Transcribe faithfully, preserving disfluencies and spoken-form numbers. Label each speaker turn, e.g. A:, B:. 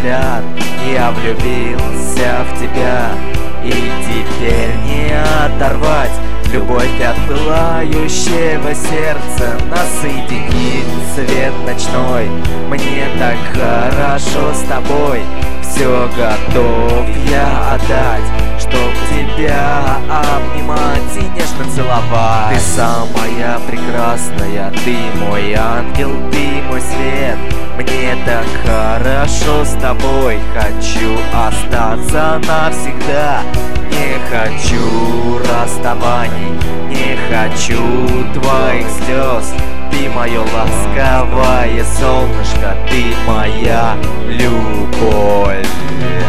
A: взгляд, я влюбился в тебя, и теперь не оторвать. Любовь от пылающего сердца нас соединит свет ночной. Мне так хорошо с тобой, все готов я отдать, чтоб тебя обнимать и нежно целовать. Ты самая прекрасная, ты мой ангел, ты мой свет. Мне так хорошо с тобой, хочу остаться навсегда. Не хочу расставаний, не хочу твоих слез. Ты мое ласковое солнышко, ты моя любовь.